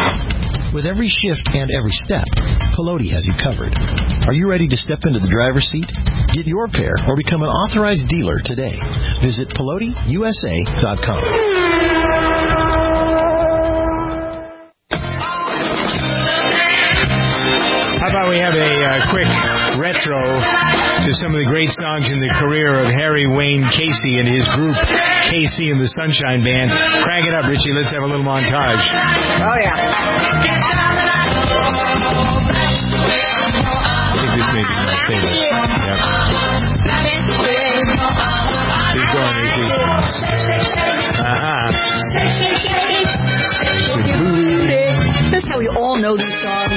Speaker 12: With every shift and every step, Pelote has you covered. Are you ready to step into the driver's seat? Get your pair or become an authorized dealer today. Visit PeloteUSA.com.
Speaker 2: How about we have a quick retro to some of the great songs in the career of Harry Wayne Casey and his group, Casey and the Sunshine Band. Crank it up, Richie. Let's have a little montage.
Speaker 4: Oh, yeah.
Speaker 2: I think this may be my favorite. Yep. Keep going, Richie.
Speaker 4: That's how we all know these songs.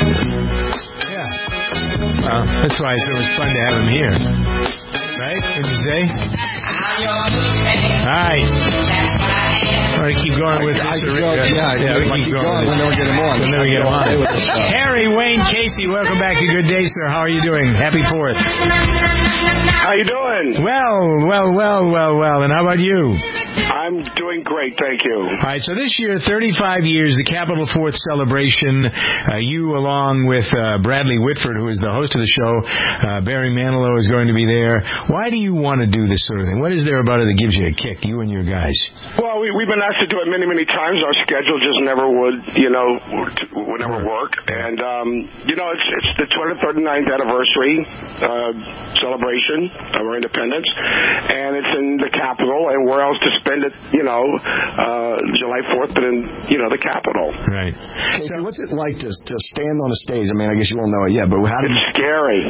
Speaker 2: Well, that's why it's always fun to have him here. Right? What'd you say? All right. All right, keep going with this.
Speaker 3: We keep going. We'll never get him on.
Speaker 2: Harry Wayne Casey, welcome back to Good Day, sir. How are you doing? Happy 4th.
Speaker 26: How you doing?
Speaker 2: Well. And how about you?
Speaker 14: I'm doing great, thank you.
Speaker 2: All right, so this year, 35 years, the Capitol Fourth celebration. You, along with Bradley Whitford, who is the host of the show, Barry Manilow is going to be there. Why do you want to do this sort of thing? What is there about it that gives you a kick, you and your guys?
Speaker 14: Well, we've been asked to do it many, many times. Our schedule just never would never work. And, it's the 239th anniversary celebration of our independence, and it's in the Capitol, and where else to spend it, July 4th, but in, the Capitol.
Speaker 2: Right.
Speaker 3: Casey, what's it like to stand on a stage? I mean, I guess you won't know it yet, but how
Speaker 14: It's scary.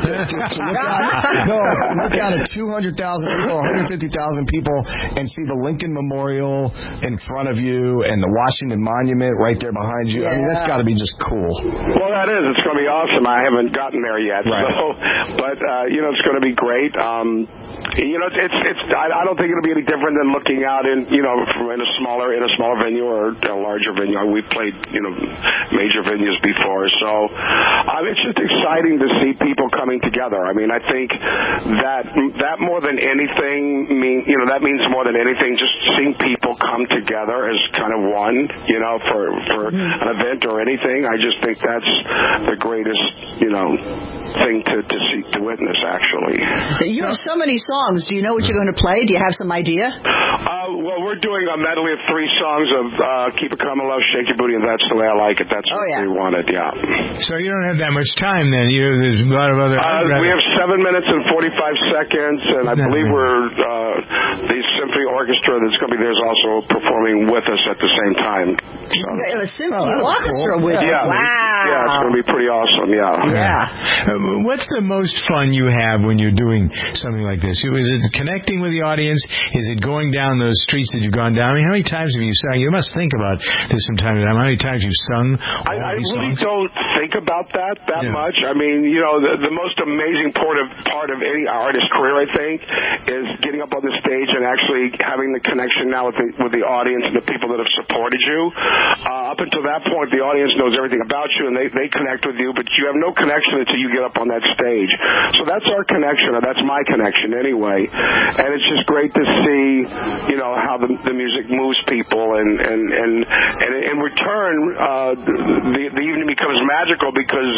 Speaker 3: to look out at 200,000 people, 150,000 people, and see the Lincoln Memorial in front of you and the Washington Monument right there behind you. I mean, that's got to be just cool.
Speaker 14: Well, that is. It's going to be awesome. I haven't gotten there yet,
Speaker 3: right.
Speaker 14: But it's going to be great. I don't think it'll be any different than looking out in a smaller venue or a larger venue. We've played major venues before, so it's just exciting to see people coming together. I mean, I think that more than anything that means more than anything, just seeing people come together as kind of one, for an event or anything. I just think that's the greatest thing to see, to witness, actually.
Speaker 4: You have so many songs. Do you know what you're going to play? Do you have some idea?
Speaker 14: Well, we're doing a medley of 3 songs of Keep It Coming Love, Shake Your Booty, and That's the Way I Like It. That's what we wanted, yeah.
Speaker 2: So you don't have that much time then. There's a lot of other...
Speaker 14: we have 7 minutes and 45 seconds, and I believe the symphony orchestra that's going to be there is also performing with us at the same time. So.
Speaker 4: A symphony orchestra with us? Wow.
Speaker 14: Yeah, it's going to be pretty awesome,
Speaker 2: yeah. What's the most fun you have when you're doing something like this? Is it connecting with the audience? Is it going down those streets that you've gone down? I mean, how many times have you sung? You must think about this from time to time. How many times you've sung?
Speaker 14: I really don't think about that much. I mean, the most amazing part of any artist's career, I think, is getting up on the stage and actually having the connection now with the audience and the people that have supported you. Up until that point, the audience knows everything about you and they connect with you, but you have no connection until you get up on that stage. So that's our connection, or that's my connection anyway. And it's just great to see, how the music moves people, and in return, the evening becomes magical because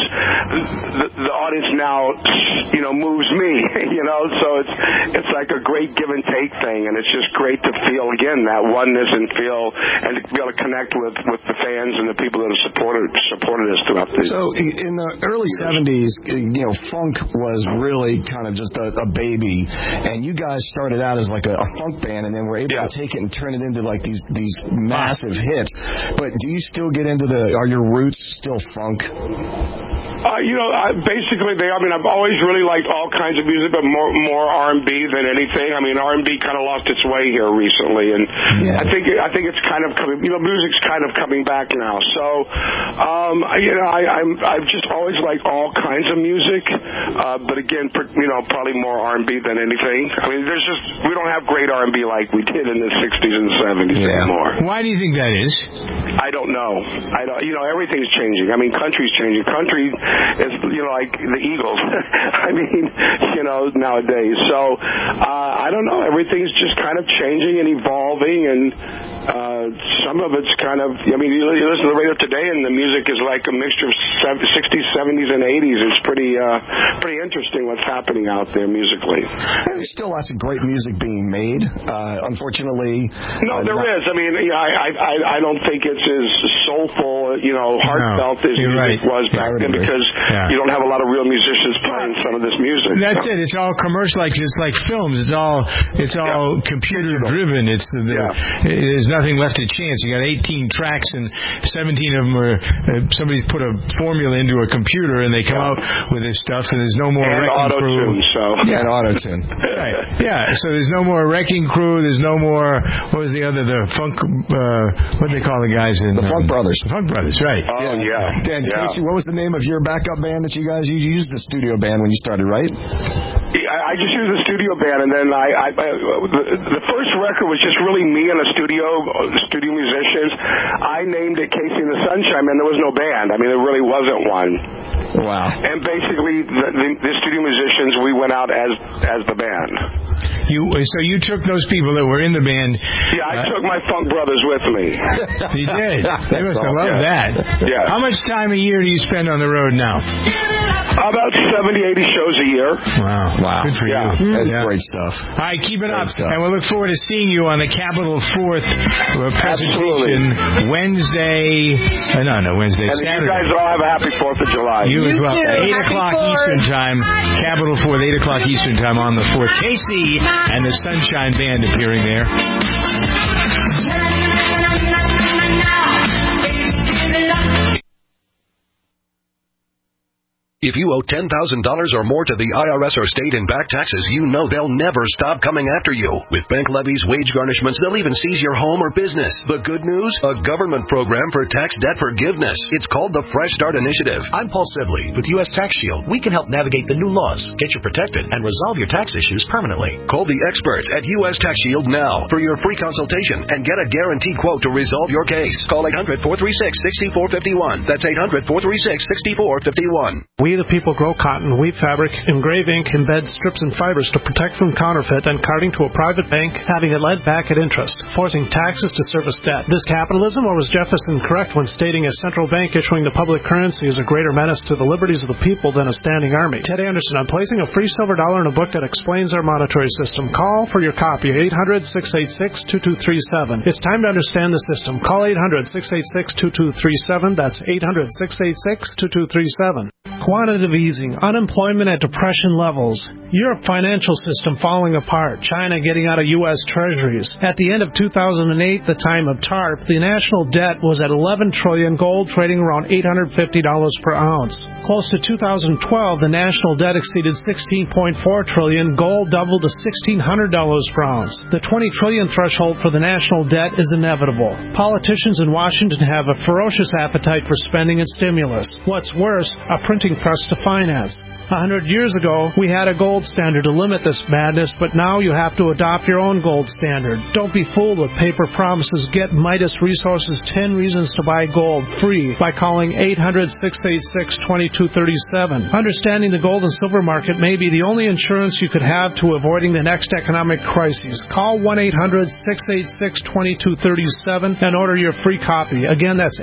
Speaker 14: the audience now, moves me, so it's like a great give and take thing, and it's just great to feel again that oneness and to be able to connect with the fans and the people that have supported us throughout the.
Speaker 3: So in the early 70s, funk was really kind of just a baby, and you guys started out as like a funk band, and then were able to take it and turn it into like these massive hits. But do you still get into are your roots still funk?
Speaker 14: Basically, I've always really liked all kinds of music, but more R&B than anything. I mean, R&B kind of lost its way here recently, and I think it's kind of coming. Music's kind of coming back now. So, I've just always liked all kinds of music, but again, probably more R&B than anything. I mean, we don't have great R&B like we did in the 60s and 70s anymore.
Speaker 2: Why do you think that is?
Speaker 14: I don't know. Everything's changing. I mean, country's changing. Country is, like the Eagles. I mean, nowadays. So, I don't know. Everything's just kind of changing and evolving, and some of it's kind of, you listen to the radio today, and the music is like a mixture of 60s, 70s, and 80s. It's pretty interesting what's happening out there musically.
Speaker 3: There's still lots of great music being made. Unfortunately,
Speaker 14: no, there is. I mean, I don't think it's as soulful, heartfelt as music was back then, because you don't have a lot of real musicians playing some of this music.
Speaker 2: That's it. It's all commercialized. It's like films. It's all computer driven. There's nothing left to chance. You got 18 tracks, and 17 of them are somebody's put a formula into a computer, and they come out with this stuff. And there's no more wrecking crew.
Speaker 3: And auto-tune.
Speaker 2: Right. Yeah. So there's no more wrecking crew. There's no more. What was the other? The funk. What do they call the guys in?
Speaker 3: The Funk Brothers.
Speaker 2: The Funk Brothers. Right.
Speaker 14: Oh yeah.
Speaker 3: Dan, Casey, what was the name of your backup band that you used the studio band when you started, right?
Speaker 14: I just used the studio band, and then the first record was just really me and a studio musicians. I named it Casey and the Sunshine Man. There was no band. I mean, there really wasn't one.
Speaker 3: Wow.
Speaker 14: And basically, the studio musicians, we went out as the band.
Speaker 2: So you took those people that were in the band.
Speaker 14: Yeah, I took my funk brothers with me.
Speaker 2: You did. They must have loved that.
Speaker 14: Yeah.
Speaker 2: How much time a year do you spend on the road now?
Speaker 14: About 70, 80 shows a year.
Speaker 2: Wow. Good for you.
Speaker 3: That's great stuff.
Speaker 2: All right, keep it up. And we'll look forward to seeing you on the Capitol 4th presentation Wednesday. Wednesday.
Speaker 14: And
Speaker 2: Saturday.
Speaker 14: you guys all have a happy 4th of July.
Speaker 2: You as well.
Speaker 4: Too.
Speaker 2: 8 o'clock Eastern Time. Capitol 4th, 8 o'clock Eastern Time on the 4th. Casey and the Sunshine Band appearing there.
Speaker 25: If you owe $10,000 or more to the IRS or state in back taxes, you know they'll never stop coming after you. With bank levies, wage garnishments, they'll even seize your home or business. The good news? A government program for tax debt forgiveness. It's called the Fresh Start Initiative.
Speaker 15: I'm Paul Sibley with U.S. Tax Shield. We can help navigate the new laws, get you protected, and resolve your tax issues permanently.
Speaker 25: Call the experts at U.S. Tax Shield now for your free consultation and get a guaranteed quote to resolve your case. Call 800-436-6451. That's 800-436-6451.
Speaker 16: We the people grow cotton, weave fabric, engrave ink, embed strips and fibers to protect from counterfeit and carting to a private bank, having it lent back at interest, forcing taxes to service debt. This capitalism, or was Jefferson correct when stating a central bank issuing the public currency is a greater menace to the liberties of the people than a standing army? Ted Anderson, I'm placing a free silver dollar in a book that explains our monetary system. Call for your copy, 800-686-2237. It's time to understand the system. Call 800-686-2237. That's 800-686-2237. Quantitative easing, unemployment at depression levels, Europe financial system falling apart, China getting out of U.S. treasuries. At the end of 2008, the time of TARP, the national debt was at $11 trillion, gold trading around $850 per ounce. Close to 2012, the national debt exceeded $16.4 trillion, gold doubled to $1,600 per ounce. The $20 trillion threshold for the national debt is inevitable. Politicians in Washington have a ferocious appetite for spending and stimulus. What's worse, a printing press to finance. 100 years ago, we had a gold standard to limit this madness, but now you have to adopt your own gold standard. Don't be fooled with paper promises. Get Midas Resources 10 Reasons to Buy Gold free by calling 800-686-2237. Understanding the gold and silver market may be the only insurance you could have to avoiding the next economic crisis. Call 1-800-686-2237 and order your free copy. Again, that's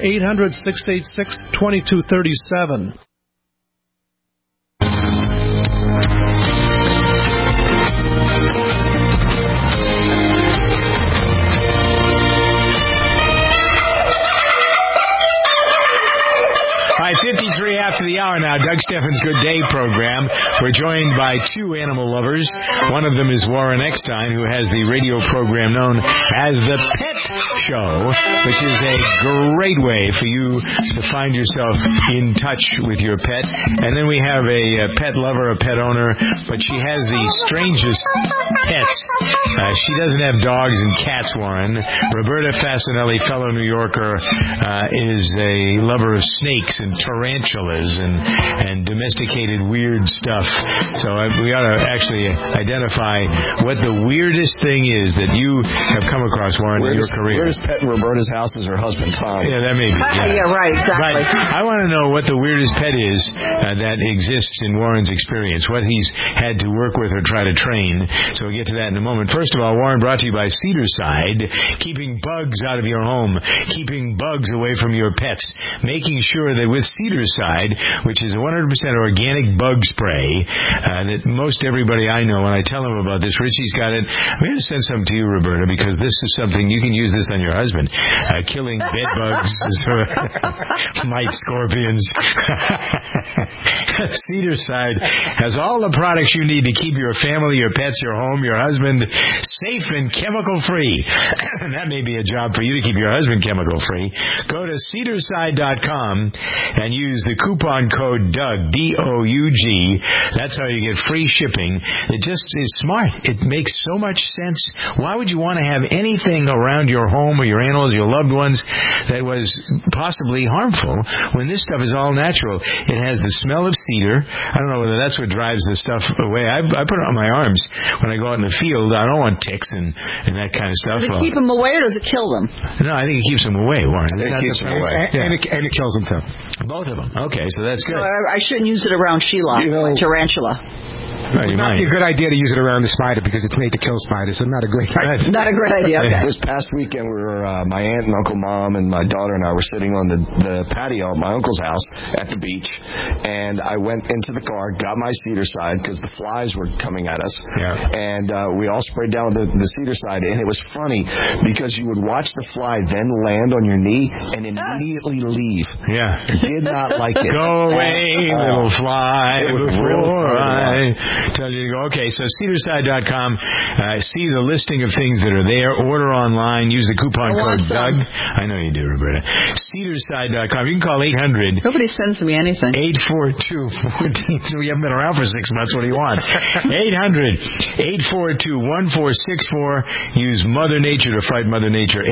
Speaker 16: 800-686-2237.
Speaker 2: All right, 53 after the hour now. Doug Steffens' Good Day program. We're joined by two animal lovers. One of them is Warren Eckstein, who has the radio program known as The Pet Show, which is a great way for you to find yourself in touch with your pet. And then we have a pet lover, a pet owner, but she has the strangest pets. She doesn't have dogs and cats, Warren. Roberta Fasanelli, fellow New Yorker, is a lover of snakes and tarantulas and domesticated weird stuff. So we ought to actually identify what the weirdest thing is that you have come across, Warren, in your career.
Speaker 3: Weirdest pet in Roberta's house is her husband, Tom.
Speaker 2: Yeah, that may be.
Speaker 4: Yeah, right, exactly.
Speaker 2: But I want to know what the weirdest pet is that exists in Warren's experience, what he's had to work with or try to train. So we'll get to that in a moment. First of all, Warren, brought to you by Cedarside, keeping bugs out of your home, keeping bugs away from your pets, making sure that with Cedarside, which is a 100% organic bug spray that most everybody I know, when I tell them about this, Richie's got it. I'm going to send some to you, Roberta, because this is something you can use this on your husband. Killing bed bugs, mite scorpions. Cedarside has all the products you need to keep your family, your pets, your home, your husband safe and chemical-free. That may be a job for you to keep your husband chemical-free. Go to Cedarside.com and use the coupon code DOUG, D-O-U-G. That's how you get free shipping. It just is smart. It makes so much sense. Why would you want to have anything around your home or your animals, your loved ones, that was possibly harmful when this stuff is all natural? It has the smell of cedar. I don't know whether that's what drives the stuff away. I put it on my arms when I go out in the field. I don't want ticks and that kind of stuff.
Speaker 4: Does it keep them away or does it kill them?
Speaker 2: No, I think it keeps them away, Warren.
Speaker 3: It keeps them away.
Speaker 2: Yeah. And it kills them, too. Both of them. Okay, so that's good.
Speaker 4: So I shouldn't use it around Sheila, tarantula.
Speaker 2: Well,
Speaker 17: It would not be a good idea to use it around the spider because it's made to kill spiders, so not a great idea.
Speaker 4: Not a great idea. Okay.
Speaker 3: This past weekend, we were my aunt and Uncle Mom and my daughter and I were sitting on the patio at my uncle's house at the beach, and I went into the car, got my cedar side because the flies were coming at us, and we all sprayed down with the cedar side, and it was funny because you would watch the fly then land on your knee and immediately leave.
Speaker 2: Yeah.
Speaker 3: Did not like it.
Speaker 2: Go away, little fly, before I tell you to go. Okay, so cedarside.com. See the listing of things that are there. Order online. Use the coupon code Doug. I know you do, Roberta. Cedarside.com. You can call 800.
Speaker 4: Nobody sends me anything.
Speaker 2: 842-14. So we haven't been around for 6 months. What do you want? 800-842-1464. Use Mother Nature to fight Mother Nature.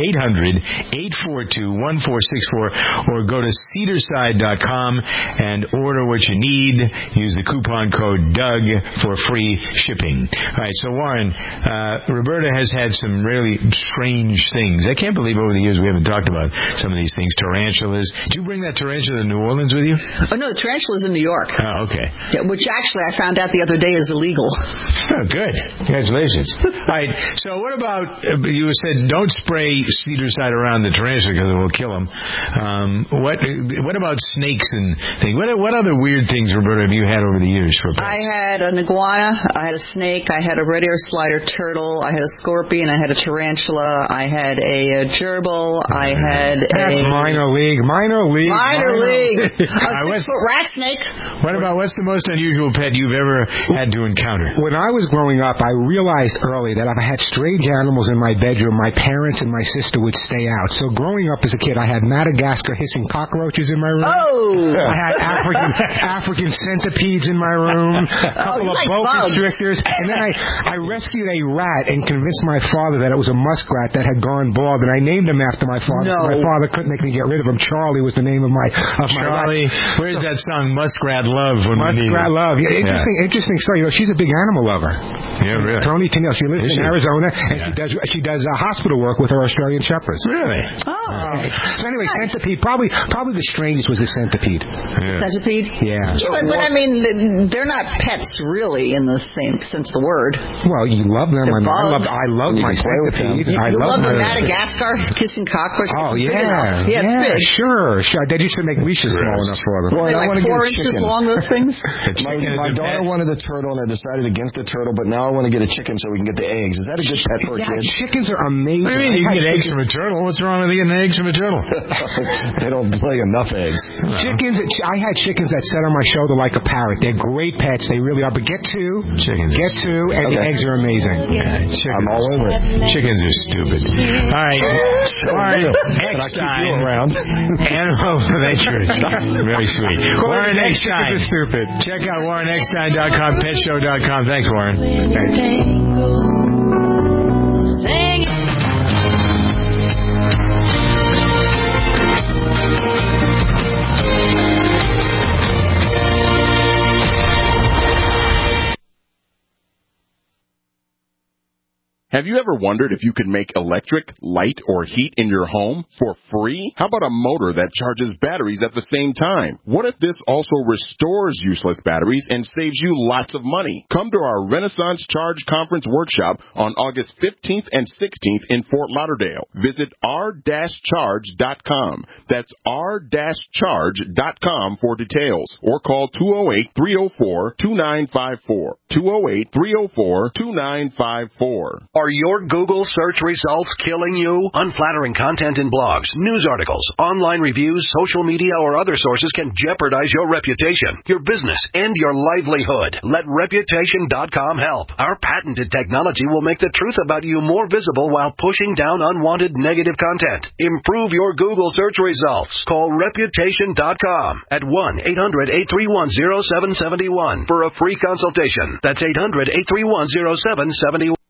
Speaker 2: 800-842-1464. Or go to cedarside.com and order what you need. Use the coupon code Doug for free shipping. All right, so Warren, Roberta has had some really strange things. I can't believe over the years we haven't talked about some of these things. Tarantulas. Did you bring that tarantula to New Orleans with you?
Speaker 4: Oh, no, the tarantula's in New York.
Speaker 2: Oh, okay.
Speaker 4: Yeah, which actually I found out the other day is illegal.
Speaker 2: Oh, good. Congratulations. All right, so what about, you said don't spray cedar side around the tarantula because it will kill them. What about snakes and things? What other weird things, Roberta, have you had over the years for pets?
Speaker 4: I had an iguana, I had a snake, I had a red ear slider turtle, I had a scorpion, I had a tarantula, I had a gerbil, I had
Speaker 17: That's minor league.
Speaker 4: Minor league. A 6-foot rat snake.
Speaker 2: What's the most unusual pet you've ever had to encounter?
Speaker 17: When I was growing up, I realized early that if I had strange animals in my bedroom, my parents and my sister would stay out. So growing up as a kid, I had Madagascar hissing cockroaches in my room.
Speaker 4: Oh!
Speaker 17: I had African centipedes in my room, a couple of boa constrictors, and then I rescued a rat and convinced my father that it was a muskrat that had gone bald, and I named him after my father.
Speaker 4: No.
Speaker 17: My father couldn't make me get rid of him. Charlie was the name of my
Speaker 2: Charlie,
Speaker 17: rat.
Speaker 2: where's that song Muskrat Love?
Speaker 17: Muskrat Love. Yeah, interesting story. You know, she's a big animal lover.
Speaker 2: Yeah, really.
Speaker 17: Tony Tennille. She lives in Arizona, and she does hospital work with her Australian shepherds.
Speaker 2: Really?
Speaker 4: Oh.
Speaker 17: So anyway, centipede. Probably the strangest was the centipede.
Speaker 2: Yeah.
Speaker 4: Centipede?
Speaker 17: Yeah.
Speaker 4: But I mean, they're not pets really in the same sense of the word.
Speaker 17: Well, you love them. I love my centipede.
Speaker 4: You love the Madagascar kissing cockroach.
Speaker 17: Oh, yeah.
Speaker 4: Yeah, it's big.
Speaker 17: Sure. They used to make leashes small enough for them.
Speaker 3: Well,
Speaker 4: I want to get 4 inches long, those things?
Speaker 3: My daughter wanted a turtle, and I decided against the turtle, but now I want to get a chicken so we can get the eggs. Is that a good pet for a kid?
Speaker 17: Chickens are amazing.
Speaker 2: What do you mean? You can get eggs from a turtle. What's wrong with getting eggs from a turtle?
Speaker 3: They don't lay enough eggs.
Speaker 17: Chickens, I had chickens that sat on my shoulder like a parrot. They're great pets. They really are. But get two, and the eggs are amazing.
Speaker 2: Yeah,
Speaker 3: I'm all over it.
Speaker 2: Chickens are stupid. All right. Next time.
Speaker 3: Around.
Speaker 2: Animal Adventures. Very sweet. Warren Eckstein.
Speaker 17: Chickens are stupid.
Speaker 2: Check out WarrenEckstein.com, PetShow.com. Thanks, Warren.
Speaker 18: Have you ever wondered if you could make electric, light, or heat in your home for free? How about a motor that charges batteries at the same time? What if this also restores useless batteries and saves you lots of money? Come to our Renaissance Charge Conference workshop on August 15th and 16th in Fort Lauderdale. Visit r-charge.com. That's r-charge.com for details, or call 208-304-2954. 208-304-2954.
Speaker 25: Are your Google search results killing you? Unflattering content in blogs, news articles, online reviews, social media, or other sources can jeopardize your reputation, your business, and your livelihood. Let Reputation.com help. Our patented technology will make the truth about you more visible while pushing down unwanted negative content. Improve your Google search results. Call Reputation.com at 1-800-831-0771 for a free consultation. That's 800-831-0771.